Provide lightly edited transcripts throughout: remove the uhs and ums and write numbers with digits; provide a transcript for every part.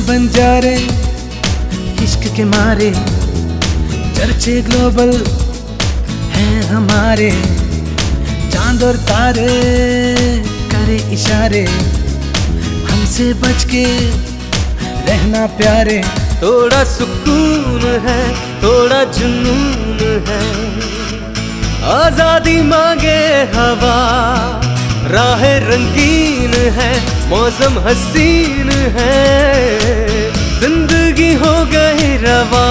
बंजारे इश्क के मारे, चर्चे ग्लोबल हैं हमारे। चांद और तारे करे इशारे, हमसे बच के रहना प्यारे। थोड़ा सुकून है, थोड़ा जुनून है, आजादी मांगे हवा। राह रंगीन है, मौसम हसीन है, जिंदगी हो गई रवा।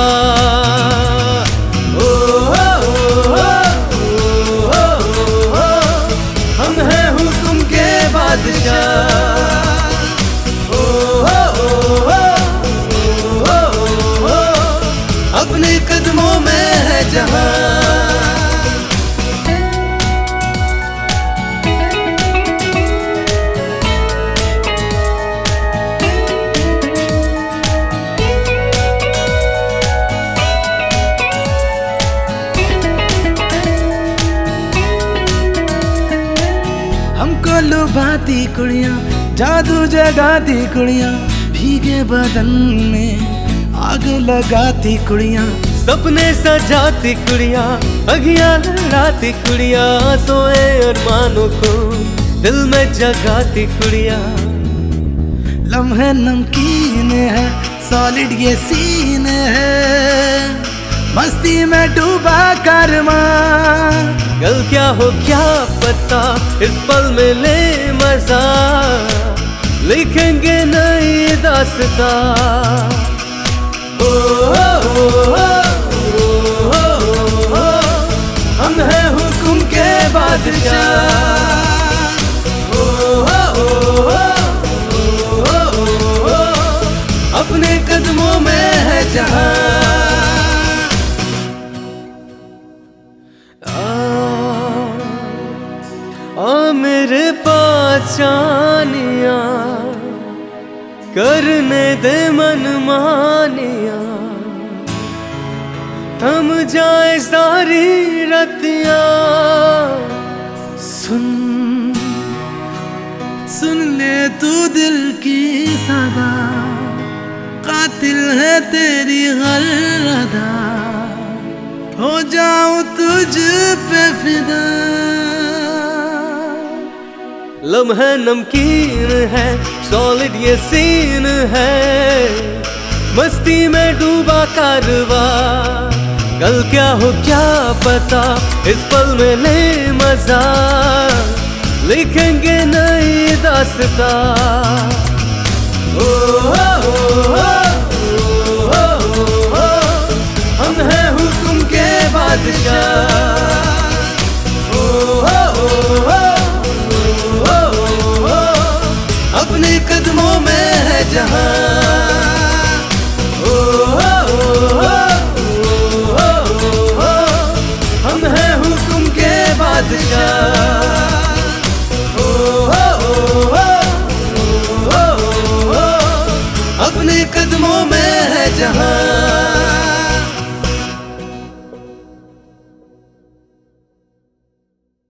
ओ हो हो हो हो, हम हैं हुक्म के बादशाह। अपने कदमों में है जहां। हमको लुभाती कुड़ियाँ, जादू जगाती कुड़ियाँ, भीगे बदन में आग लगाती कुड़ियाँ। सपने सजाती कुड़ियाँ, अगियां लड़ाती कुड़ियाँ, सोए अरमानों को दिल में जगाती कुड़ियाँ। लम्हे नमकीन है, सॉलिड ये सीन है, मस्ती में डूबा कारमा। कल क्या हो क्या पता, इस पल में ले मजा, लिखेंगे नई दास्तां। ओ हो हो हो हो, हम हैं हुक्म के बादशाह। ओ हो हो हो, अपने कदमों में है जहां। आ मेरे पास जानिया, करने दे मनमानिया, थम जाए सारी रतियां। सुन ले तू दिल की सदा, कातिल है तेरी हर अदा, हो जाऊं तुझ पे फिदा। लम्हा नमकीन है, सॉलिड ये सीन है, मस्ती में डूबा कारवा। कल क्या हो क्या पता, इस पल में ले मजा, लिखेंगे नई दास्तां। ओ हो हो हो, हम हैं हुक्म के बादशाह। ओ हो अपने कदमों में है जहां। ओ हो हम हैं हुक्म के बादशाह। ओ हो अपने कदमों में है जहां।